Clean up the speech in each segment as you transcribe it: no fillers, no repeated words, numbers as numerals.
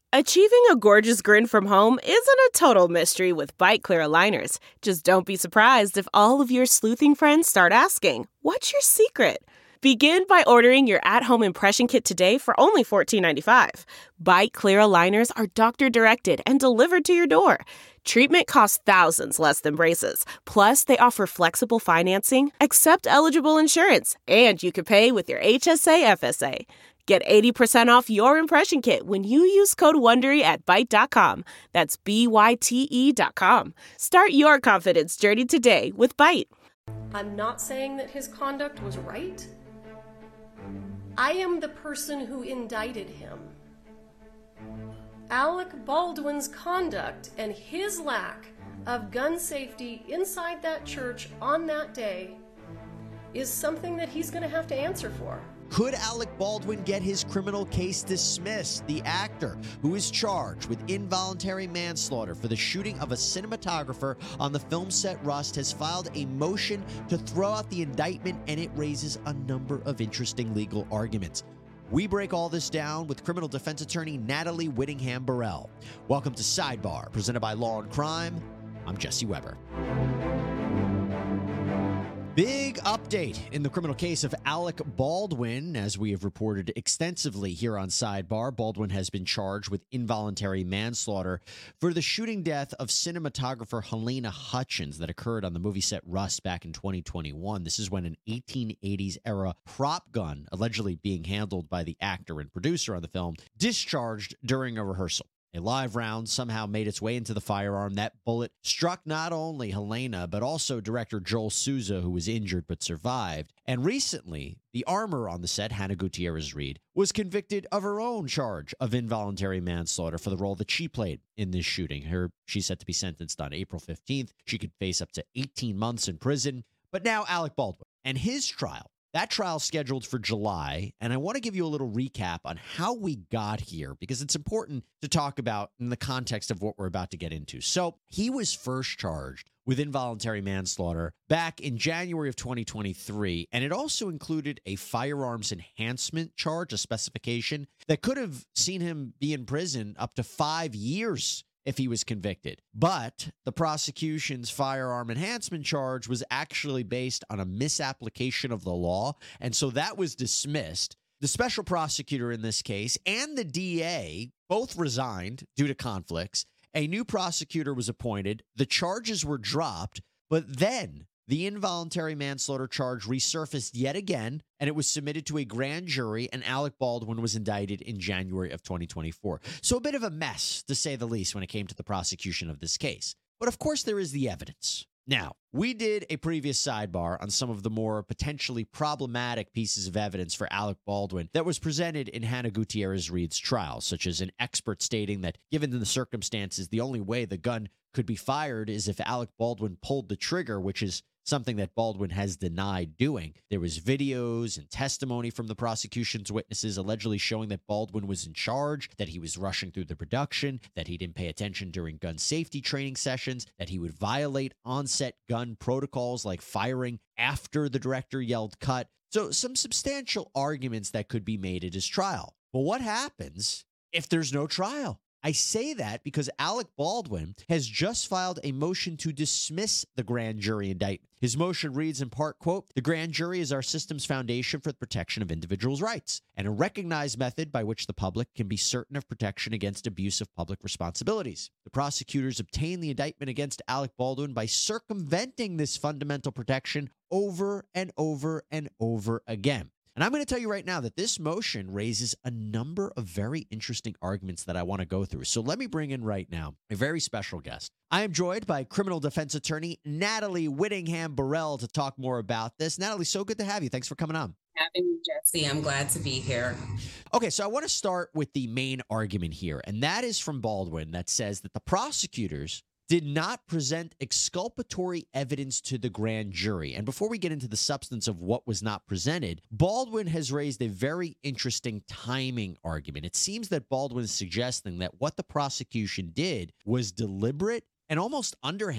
Achieving a gorgeous grin from home isn't a total mystery with Byte Clear aligners. Just don't be surprised if all of your sleuthing friends start asking, "What's your secret?" Begin by ordering your at-home impression kit today for only $14.95. Byte Clear aligners are doctor-directed and delivered to your door. Treatment costs thousands less than braces. Plus, they offer flexible financing, accept eligible insurance, and you can pay with your HSA FSA. Get 80% off your impression kit when you use code WONDERY at Byte.com. That's BYTE.com. Start your confidence journey today with Byte. I'm not saying that his conduct was right. I am the person who indicted him. Alec Baldwin's conduct and his lack of gun safety inside that church on that day is something that he's going to have to answer for. Could Alec Baldwin get his criminal case dismissed? The actor, who is charged with involuntary manslaughter for the shooting of a cinematographer on the film set Rust, has filed a motion to throw out the indictment, and it raises a number of interesting legal arguments. We break all this down with criminal defense attorney Natalie Whittingham-Burrell. Welcome to Sidebar, presented by Law and Crime. I'm Jesse Weber. Big update in the criminal case of Alec Baldwin. As we have reported extensively here on Sidebar, Baldwin has been charged with involuntary manslaughter for the shooting death of cinematographer Halyna Hutchins that occurred on the movie set Rust back in 2021. This is when an 1880s-era prop gun, allegedly being handled by the actor and producer on the film, discharged during a rehearsal. A live round somehow made its way into the firearm. That bullet struck not only Halyna, but also director Joel Souza, who was injured but survived. And recently, the armor on the set, Hannah Gutierrez-Reed, was convicted of her own charge of involuntary manslaughter for the role that she played in this shooting. She's set to be sentenced on April 15th. She could face up to 18 months in prison. But now Alec Baldwin and his trial. That trial's scheduled for July, and I want to give you a little recap on how we got here, because it's important to talk about in the context of what we're about to get into. So he was first charged with involuntary manslaughter back in January of 2023, and it also included a firearms enhancement charge, a specification that could have seen him be in prison up to 5 years if he was convicted. But the prosecution's firearm enhancement charge was actually based on a misapplication of the law, and so that was dismissed. The special prosecutor in this case and the DA both resigned due to conflicts. A new prosecutor was appointed. The charges were dropped, but then the involuntary manslaughter charge resurfaced yet again, and it was submitted to a grand jury, and Alec Baldwin was indicted in January of 2024. So a bit of a mess, to say the least, when it came to the prosecution of this case. But of course, there is the evidence. Now, we did a previous sidebar on some of the more potentially problematic pieces of evidence for Alec Baldwin that was presented in Hannah Gutierrez-Reed's trial, such as an expert stating that, given the circumstances, the only way the gun could be fired is if Alec Baldwin pulled the trigger, which is something that Baldwin has denied doing. There was videos and testimony from the prosecution's witnesses allegedly showing that Baldwin was in charge, that he was rushing through the production, that he didn't pay attention during gun safety training sessions, that he would violate on-set gun protocols like firing after the director yelled cut. So some substantial arguments that could be made at his trial. But what happens if there's no trial? I say that because Alec Baldwin has just filed a motion to dismiss the grand jury indictment. His motion reads in part, quote, "The grand jury is our system's foundation for the protection of individuals' rights and a recognized method by which the public can be certain of protection against abuse of public responsibilities. The prosecutors obtained the indictment against Alec Baldwin by circumventing this fundamental protection over and over and over again." And I'm going to tell you right now that this motion raises a number of very interesting arguments that I want to go through. So let me bring in right now a very special guest. I am joined by criminal defense attorney Natalie Whittingham-Burrell to talk more about this. Natalie, so good to have you. Thanks for coming on. Having me, Jesse. I'm glad to be here. Okay, so I want to start with the main argument here, and that is from Baldwin that says that the prosecutors did not present exculpatory evidence to the grand jury. And before we get into the substance of what was not presented, Baldwin has raised a very interesting timing argument. It seems that Baldwin is suggesting that what the prosecution did was deliberate and almost underhanded.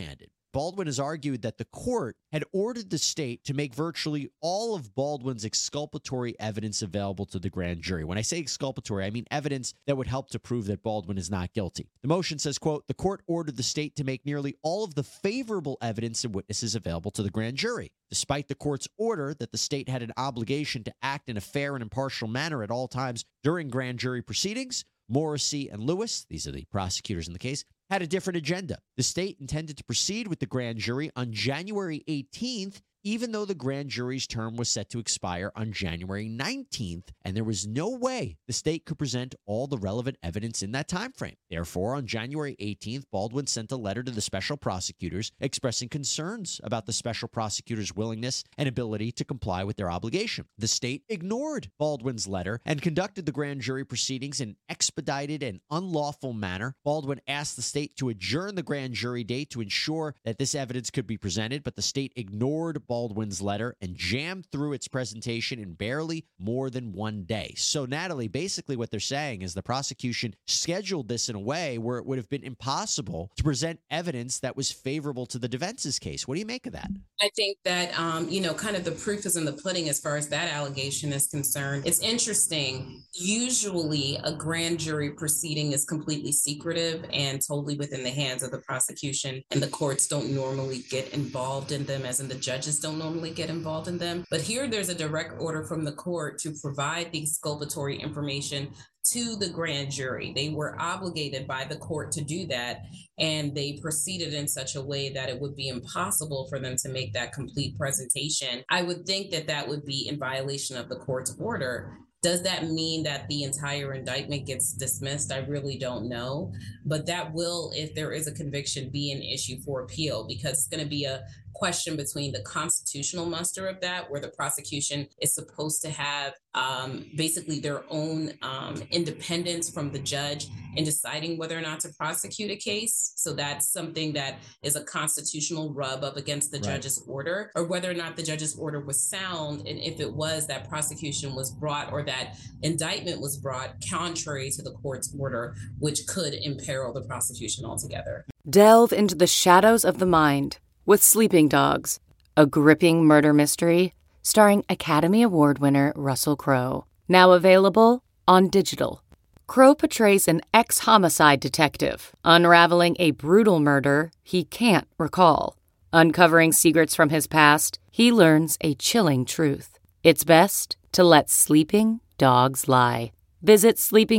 Baldwin has argued that the court had ordered the state to make virtually all of Baldwin's exculpatory evidence available to the grand jury. When I say exculpatory, I mean evidence that would help to prove that Baldwin is not guilty. The motion says, quote, the court ordered the state to make nearly all of the favorable evidence and witnesses available to the grand jury. Despite the court's order that the state had an obligation to act in a fair and impartial manner at all times during grand jury proceedings, Morrissey and Lewis, these are the prosecutors in the case, had a different agenda. The state intended to proceed with the grand jury on January 18th, even though the grand jury's term was set to expire on January 19th, and there was no way the state could present all the relevant evidence in that time frame. Therefore, on January 18th, Baldwin sent a letter to the special prosecutors expressing concerns about the special prosecutors' willingness and ability to comply with their obligation. The state ignored Baldwin's letter and conducted the grand jury proceedings in an expedited and unlawful manner. Baldwin asked the state to adjourn the grand jury date to ensure that this evidence could be presented, but the state ignored Baldwin's letter and jammed through its presentation in barely more than 1 day. So, Natalie, basically what they're saying is the prosecution scheduled this in a way where it would have been impossible to present evidence that was favorable to the defense's case. What do you make of that? I think that, kind of the proof is in the pudding as far as that allegation is concerned. It's interesting. Usually a grand jury proceeding is completely secretive and totally within the hands of the prosecution, and the courts don't normally get involved in them, as in the judges don't normally get involved in them. But here there's a direct order from the court to provide the exculpatory information to the grand jury. They were obligated by the court to do that, and they proceeded in such a way that it would be impossible for them to make that complete presentation. I would think that that would be in violation of the court's order. Does that mean that the entire indictment gets dismissed? I really don't know. But that will, if there is a conviction, be an issue for appeal, because it's going to be a question between the constitutional muster of that, where the prosecution is supposed to have basically their own independence from the judge in deciding whether or not to prosecute a case. So that's something that is a constitutional rub up against the judge's order, or whether or not the judge's order was sound. And if it was, that prosecution was brought, or that indictment was brought contrary to the court's order, which could imperil the prosecution altogether. Delve into the shadows of the mind with Sleeping Dogs, a gripping murder mystery starring Academy Award winner Russell Crowe. Now available on digital. Crowe portrays an ex-homicide detective unraveling a brutal murder he can't recall. Uncovering secrets from his past, he learns a chilling truth. It's best to let sleeping dogs lie. Visit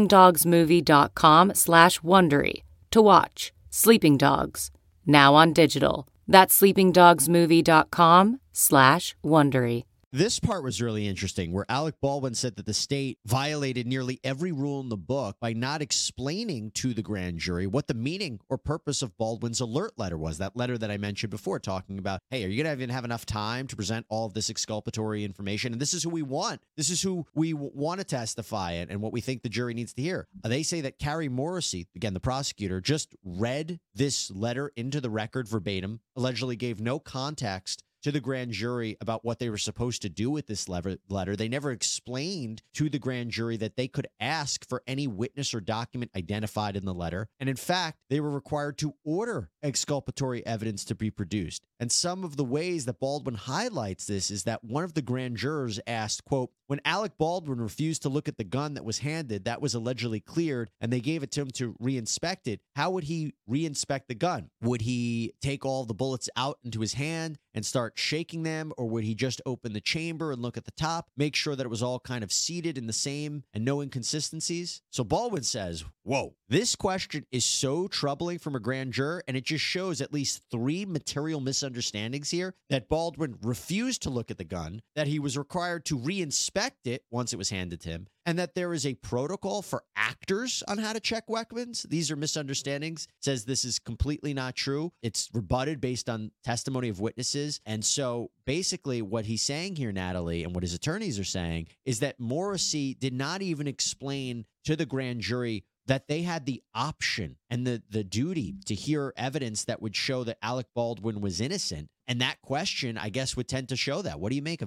sleepingdogsmovie.com/Wondery to watch Sleeping Dogs, now on digital. That's sleepingdogsmovie.com/Wondery. This part was really interesting, where Alec Baldwin said that the state violated nearly every rule in the book by not explaining to the grand jury what the meaning or purpose of Baldwin's alert letter was. That letter that I mentioned before, talking about, hey, are you going to even have enough time to present all of this exculpatory information? And this is who we want. This is who we want to testify and what we think the jury needs to hear. They say that Carrie Morrissey, again, the prosecutor, just read this letter into the record verbatim, allegedly gave no context to the grand jury about what they were supposed to do with this letter. They never explained to the grand jury that they could ask for any witness or document identified in the letter. And in fact, they were required to order exculpatory evidence to be produced. And some of the ways that Baldwin highlights this is that one of the grand jurors asked, quote, when Alec Baldwin refused to look at the gun that was handed, that was allegedly cleared, and they gave it to him to reinspect it, how would he reinspect the gun? Would he take all the bullets out into his hand and start shaking them, or would he just open the chamber and look at the top, make sure that it was all kind of seated in the same and no inconsistencies? So Baldwin says, whoa, this question is so troubling from a grand juror, and it just shows at least 3 material misunderstandings here: that Baldwin refused to look at the gun, that he was required to reinspect it once it was handed to him, and that there is a protocol for actors on how to check weapons. These are misunderstandings. Says this is completely not true. It's rebutted based on testimony of witnesses. And so basically what he's saying here, Natalie, and what his attorneys are saying, is that Morrissey did not even explain to the grand jury that they had the option and the duty to hear evidence that would show that Alec Baldwin was innocent. And that question, I guess, would tend to show that. What do you make of it?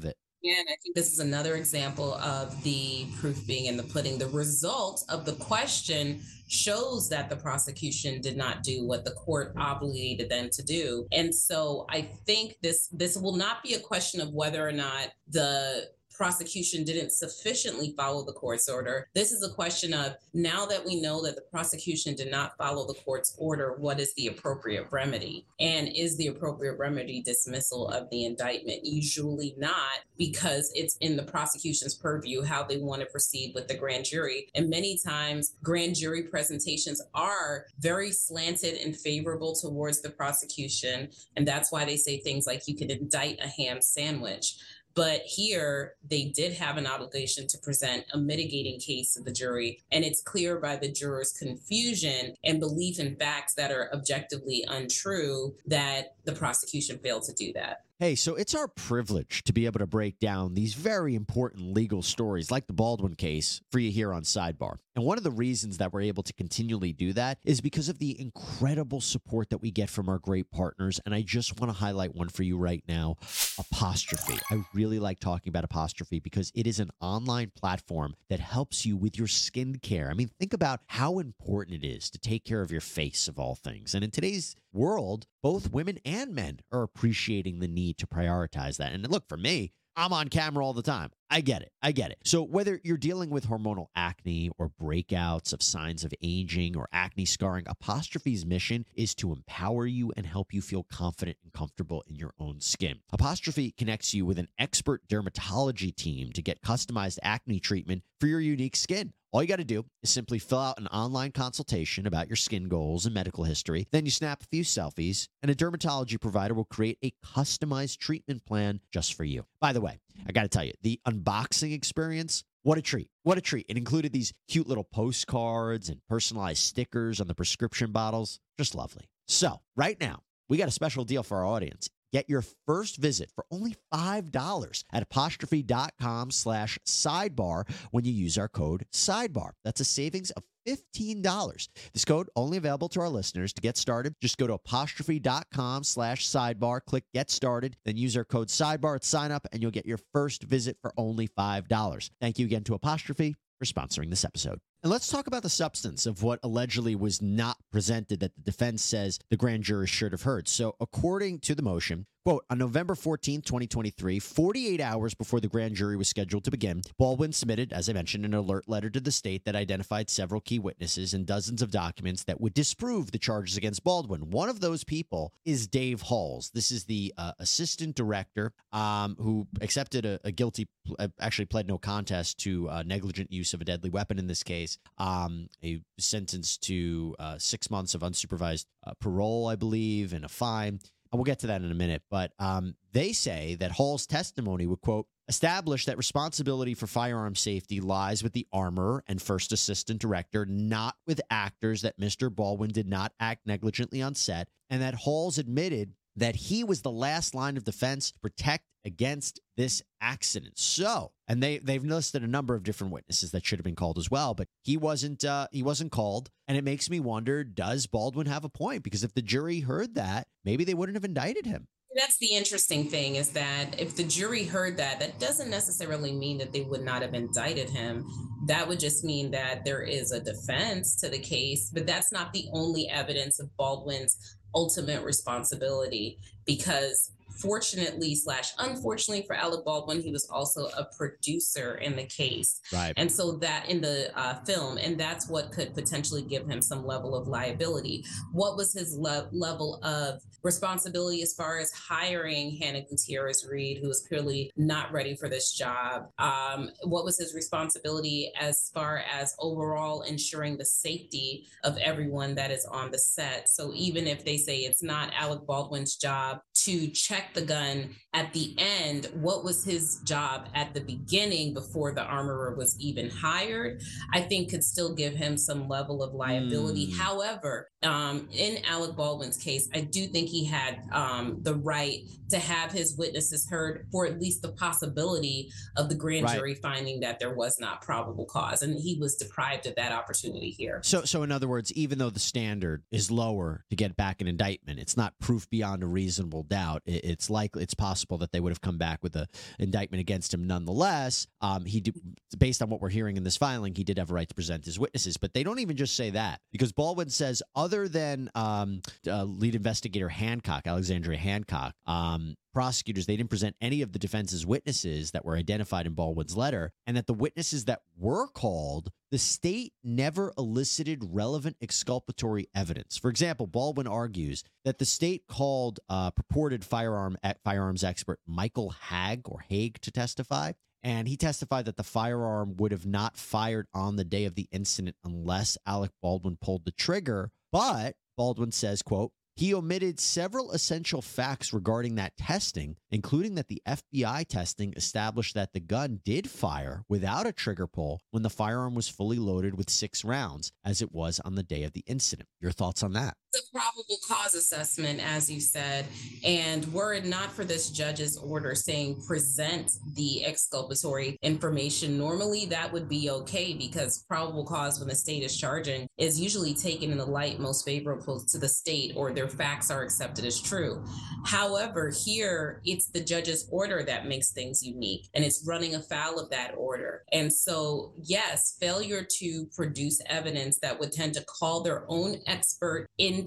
And I think this is another example of the proof being in the pudding. The result of the question shows that the prosecution did not do what the court obligated them to do. And so I think this will not be a question of whether or not the prosecution didn't sufficiently follow the court's order. This is a question of, now that we know that the prosecution did not follow the court's order, what is the appropriate remedy? And is the appropriate remedy dismissal of the indictment? Usually not, because it's in the prosecution's purview how they want to proceed with the grand jury. And many times grand jury presentations are very slanted and favorable towards the prosecution. And that's why they say things like, you can indict a ham sandwich. But here, they did have an obligation to present a mitigating case to the jury. And it's clear by the jurors' confusion and belief in facts that are objectively untrue that the prosecution failed to do that. Hey, so it's our privilege to be able to break down these very important legal stories like the Baldwin case for you here on Sidebar. And one of the reasons that we're able to continually do that is because of the incredible support that we get from our great partners. And I just want to highlight one for you right now, Apostrophe. I really like talking about Apostrophe because it is an online platform that helps you with your skincare. I mean, think about how important it is to take care of your face, of all things. And in today's world, both women and men are appreciating the need to prioritize that. And look, for me, I'm on camera all the time. I get it. So whether you're dealing with hormonal acne or breakouts of signs of aging or acne scarring, Apostrophe's mission is to empower you and help you feel confident and comfortable in your own skin. Apostrophe connects you with an expert dermatology team to get customized acne treatment for your unique skin. All you got to do is simply fill out an online consultation about your skin goals and medical history. Then you snap a few selfies, and a dermatology provider will create a customized treatment plan just for you. By the way, I got to tell you, the unboxing experience, what a treat. What a treat. It included these cute little postcards and personalized stickers on the prescription bottles. Just lovely. So right now, we got a special deal for our audience. Get your first visit for only $5 at apostrophe.com/sidebar when you use our code SIDEBAR. That's a savings of $15. This code only available to our listeners. To get started, just go to apostrophe.com/sidebar, click Get Started, then use our code SIDEBAR at sign up, and you'll get your first visit for only $5. Thank you again to Apostrophe for sponsoring this episode. And let's talk about the substance of what allegedly was not presented that the defense says the grand jury should have heard. So according to the motion, quote, on November 14, 2023, 48 hours before the grand jury was scheduled to begin, Baldwin submitted, as I mentioned, an alert letter to the state that identified several key witnesses and dozens of documents that would disprove the charges against Baldwin. One of those people is Dave Halls. This is the assistant director who accepted a guilty, actually pled no contest to negligent use of a deadly weapon in this case. A sentence to 6 months of unsupervised parole, I believe, and a fine. And we'll get to that in a minute. But they say that Hall's testimony would, quote, establish that responsibility for firearm safety lies with the armorer and first assistant director, not with actors, that Mr. Baldwin did not act negligently on set, and that Halls admitted that he was the last line of defense to protect against this accident. So, and they've listed a number of different witnesses that should have been called as well, but he wasn't called. And it makes me wonder, does Baldwin have a point? Because if the jury heard that, maybe they wouldn't have indicted him. That's the interesting thing, is that if the jury heard that, that doesn't necessarily mean that they would not have indicted him. That would just mean that there is a defense to the case, but that's not the only evidence of Baldwin's ultimate responsibility, because fortunately / unfortunately for Alec Baldwin, he was also a producer in the case. Right. And so that in the film, and that's what could potentially give him some level of liability. What was his level of responsibility as far as hiring Hannah Gutierrez Reed, who was clearly not ready for this job? What was his responsibility as far as overall ensuring the safety of everyone that is on the set? So even if they say it's not Alec Baldwin's job to check the gun at the end, what was his job at the beginning before the armorer was even hired? I think could still give him some level of liability. However, in Alec Baldwin's case, I do think he had the right to have his witnesses heard for at least the possibility of the grand jury finding that there was not probable cause, and he was deprived of that opportunity here. So in other words, even though the standard is lower to get back an indictment, it's not proof beyond a reasonable doubt. it's possible that they would have come back with an indictment against him nonetheless. Based on what we're hearing in this filing, he did have a right to present his witnesses. But they don't even just say that, because Baldwin says other than lead investigator Hancock, Alexandria Hancock, prosecutors, they didn't present any of the defense's witnesses that were identified in Baldwin's letter, and that the witnesses that were called, the state never elicited relevant exculpatory evidence. For example, Baldwin argues that the state called purported firearms expert Michael Haig to testify, and he testified that the firearm would have not fired on the day of the incident unless Alec Baldwin pulled the trigger. But Baldwin says, quote, he omitted several essential facts regarding that testing, including that the FBI testing established that the gun did fire without a trigger pull when the firearm was fully loaded with 6 rounds, as it was on the day of the incident. Your thoughts on that? It's a probable cause assessment, as you said, and were it not for this judge's order saying present the exculpatory information, normally that would be okay, because probable cause when the state is charging is usually taken in the light most favorable to the state, or their facts are accepted as true. However, here it's the judge's order that makes things unique, and it's running afoul of that order. And so, yes, failure to produce evidence that would tend to call their own expert into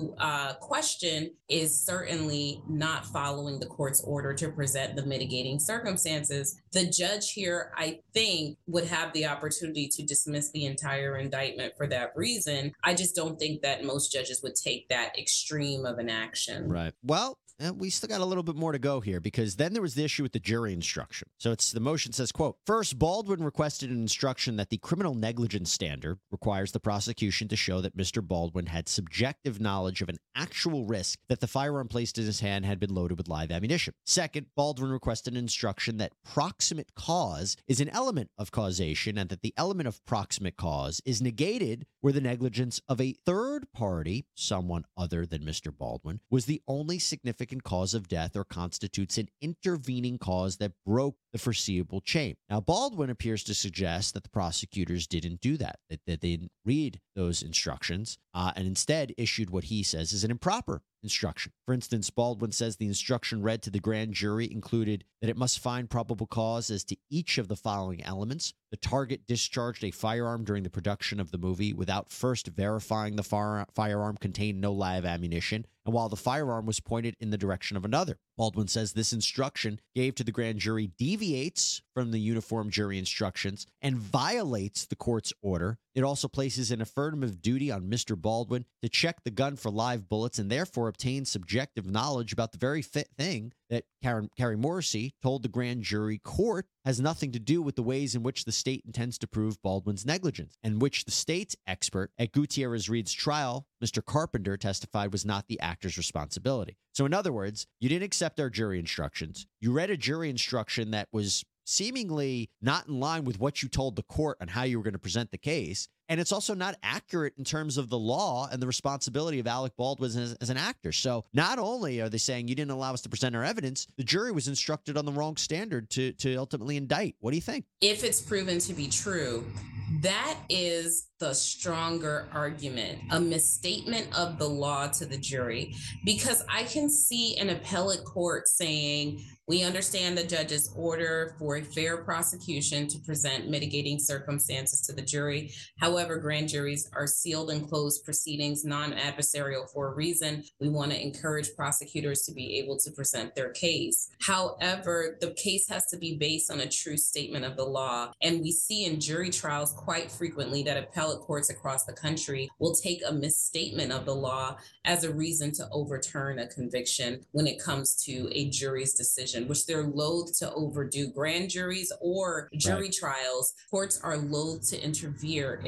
question is certainly not following the court's order to present the mitigating circumstances. The judge here, I think, would have the opportunity to dismiss the entire indictment for that reason. I just don't think that most judges would take that extreme of an action. Right. Well, we still got a little bit more to go here, because then there was the issue with the jury instruction. So the motion says, quote, first, Baldwin requested an instruction that the criminal negligence standard requires the prosecution to show that Mr. Baldwin had subjective knowledge of an actual risk that the firearm placed in his hand had been loaded with live ammunition. Second, Baldwin requested an instruction that proximate cause is an element of causation, and that the element of proximate cause is negated where the negligence of a third party, someone other than Mr. Baldwin, was the only significant cause of death or constitutes an intervening cause that broke the foreseeable chain. Now, Baldwin appears to suggest that the prosecutors didn't do that they didn't read those instructions, and instead issued what he says is an improper instruction. For instance, Baldwin says the instruction read to the grand jury included that it must find probable cause as to each of the following elements. The target discharged a firearm during the production of the movie without first verifying the firearm contained no live ammunition, and while the firearm was pointed in the direction of another. Baldwin says this instruction gave to the grand jury deviates from the uniform jury instructions and violates the court's order. It also places an affirmative duty on Mr. Baldwin to check the gun for live bullets and therefore obtain subjective knowledge about the very thing that Carrie Morrissey told the grand jury court has nothing to do with the ways in which the state intends to prove Baldwin's negligence, and which the state's expert at Gutierrez-Reed's trial, Mr. Carpenter, testified was not the actor's responsibility. So in other words, you didn't accept our jury instructions. You read a jury instruction that was seemingly not in line with what you told the court on how you were going to present the case. And it's also not accurate in terms of the law and the responsibility of Alec Baldwin as an actor. So not only are they saying you didn't allow us to present our evidence, the jury was instructed on the wrong standard to ultimately indict. What do you think? If it's proven to be true, that is the stronger argument, a misstatement of the law to the jury, because I can see an appellate court saying, we understand the judge's order for a fair prosecution to present mitigating circumstances to the jury. However, grand juries are sealed and closed proceedings, non-adversarial for a reason. We want to encourage prosecutors to be able to present their case. However, the case has to be based on a true statement of the law. And we see in jury trials quite frequently that appellate courts across the country will take a misstatement of the law as a reason to overturn a conviction when it comes to a jury's decision, which they're loath to overdo. Grand juries or jury trials, courts are loath to interfere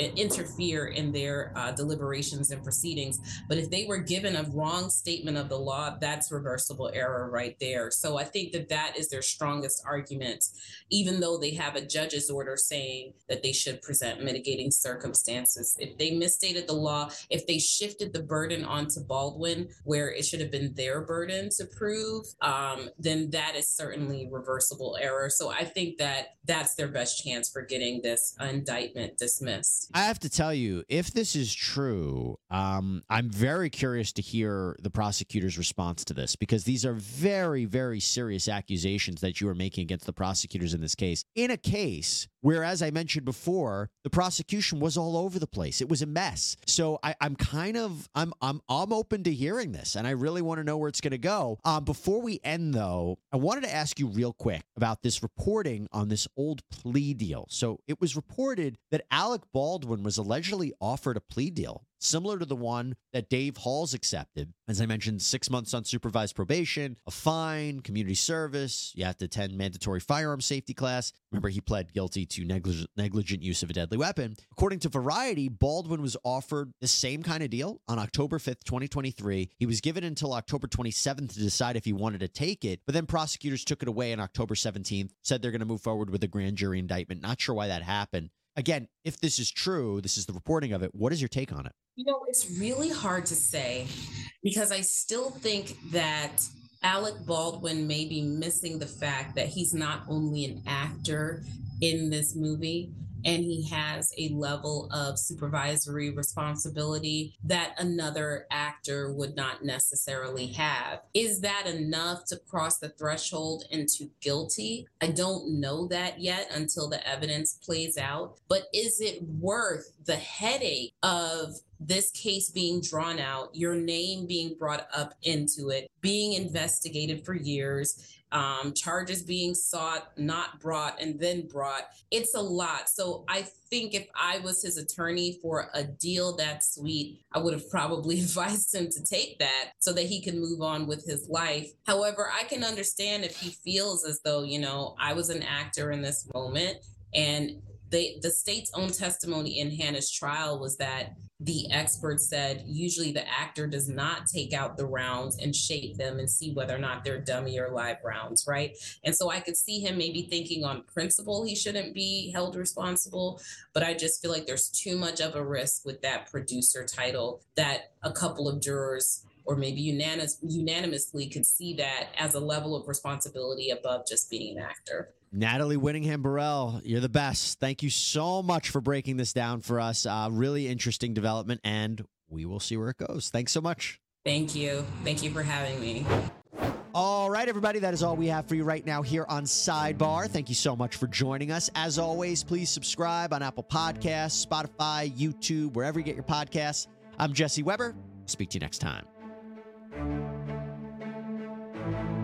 in their deliberations and proceedings. But if they were given a wrong statement of the law, that's reversible error right there. So I think that is their strongest argument, even though they have a judge's order saying that they should present mitigating circumstances. circumstances. If they misstated the law, if they shifted the burden onto Baldwin, where it should have been their burden to prove, then that is certainly reversible error. So I think that that's their best chance for getting this indictment dismissed. I have to tell you, if this is true, I'm very curious to hear the prosecutor's response to this, because these are very, very serious accusations that you are making against the prosecutors in this case. In a case where, as I mentioned before, the prosecution was all over the place. It was a mess. So I'm open to hearing this, and I really want to know where it's going to go. Before we end, though, I wanted to ask you real quick about this reporting on this old plea deal. So it was reported that Alec Baldwin was allegedly offered a plea deal similar to the one that Dave Halls accepted. As I mentioned, 6 months on supervised probation, a fine, community service. You have to attend mandatory firearm safety class. Remember, he pled guilty to negligent use of a deadly weapon. According to Variety, Baldwin was offered the same kind of deal on October 5th, 2023. He was given until October 27th to decide if he wanted to take it, but then prosecutors took it away on October 17th, said they're going to move forward with a grand jury indictment. Not sure why that happened. Again, if this is true, this is the reporting of it. What is your take on it? It's really hard to say, because I still think that Alec Baldwin may be missing the fact that he's not only an actor in this movie, and he has a level of supervisory responsibility that another actor would not necessarily have. Is that enough to cross the threshold into guilty? I don't know that yet until the evidence plays out. But is it worth the headache of this case being drawn out, your name being brought up into it, being investigated for years, charges being sought, not brought, and then brought? It's a lot. So I think if I was his attorney for a deal that sweet, I would have probably advised him to take that so that he can move on with his life. However, I can understand if he feels as though, I was an actor in this moment. And the state's own testimony in Hannah's trial was that the expert said usually the actor does not take out the rounds and shape them and see whether or not they're dummy or live rounds, right? And so I could see him maybe thinking on principle he shouldn't be held responsible, but I just feel like there's too much of a risk with that producer title that a couple of jurors or maybe unanimously could see that as a level of responsibility above just being an actor. Natalie Whittingham-Burrell, you're the best. Thank you so much for breaking this down for us. Really interesting development, and we will see where it goes. Thanks so much. Thank you. Thank you for having me. All right, everybody, that is all we have for you right now here on Sidebar. Thank you so much for joining us. As always, please subscribe on Apple Podcasts, Spotify, YouTube, wherever you get your podcasts. I'm Jesse Weber. Speak to you next time.